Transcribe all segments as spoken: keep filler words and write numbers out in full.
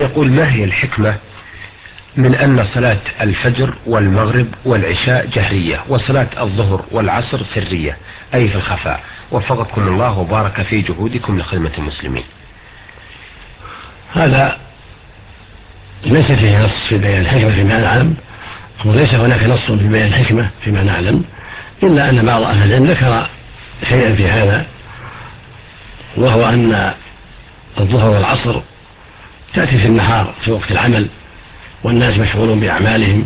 يقول: ما هي الحكمة من أن صلاة الفجر والمغرب والعشاء جهرية وصلاة الظهر والعصر سرية أي في الخفاء؟ وفقكم الله وبارك في جهودكم لخدمة المسلمين. هذا ليس فيه نص في بيان الحكمة فيما نعلم، وليس هناك نص في بيان الحكمة فيما نعلم، إلا أن بعض أهل العلم ذكر شيئا في هذا، وهو أن الظهر والعصر تأتي في النهار في وقت العمل والناس مشغولون بأعمالهم،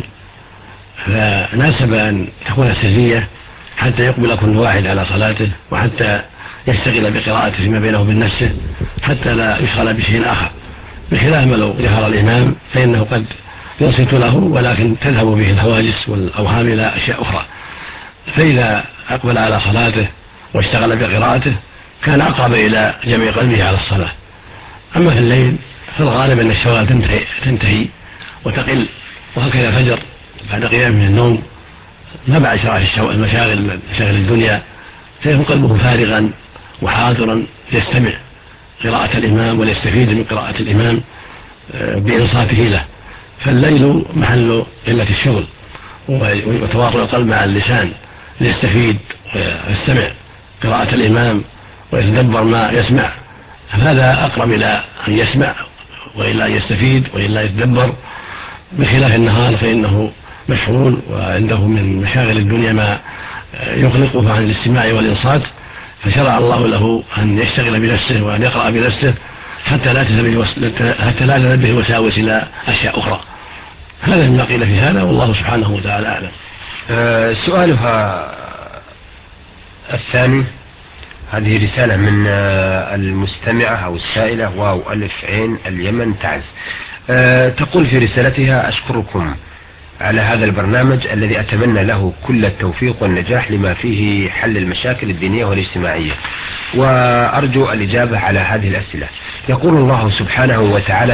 فناسب أن تكون سرية حتى يقبل كل واحد على صلاته، وحتى يشتغل بقراءته فيما بينه وبين نفسه، حتى لا يشغل بشيء آخر، بخلاف ما لو جهر الإمام فإنه قد ينصت له ولكن تذهب به الهواجس والأوهام إلى أشياء أخرى. فإذا أقبل على صلاته واشتغل بقراءته كان أقرب إلى جمع قلبه على الصلاة. أما في الليل فالغالب أن الشغلات تنتهي, تنتهي وتقل، وهكذا الفجر بعد قيام من النوم ما بعد شرح المشاغل مشاغل الدنيا فيكون قلبه فارغا وحاضرا يستمع قراءة الإمام ويستفيد من قراءة الإمام بإنصاته له. فالليل محل قلة الشغل وتواطؤ القلب مع اللسان ليستفيد ويستمع قراءة الإمام ويتدبر ما يسمع، هذا أقرب إلى أن يسمع وإلا أن يستفيد وإلا يتدبر، بخلاف النهار فإنه مشغول وعنده من مشاغل الدنيا ما يقلقه عن الاستماع والإنصات، فشرع الله له أن يشتغل بنفسه وأن يقرأ بنفسه حتى لا حتى لا تنبه وساوس إلى أشياء أخرى. هذا مما قيل في هذا، والله سبحانه وتعالى أعلم. أه سؤالها الثاني، هذه رسالة من المستمعة أو السائلة واو ألف عين اليمن تعز. أه تقول في رسالتها: أشكركم على هذا البرنامج الذي أتمنى له كل التوفيق والنجاح لما فيه حل المشاكل الدينية والاجتماعية، وأرجو الإجابة على هذه الأسئلة. يقول الله سبحانه وتعالى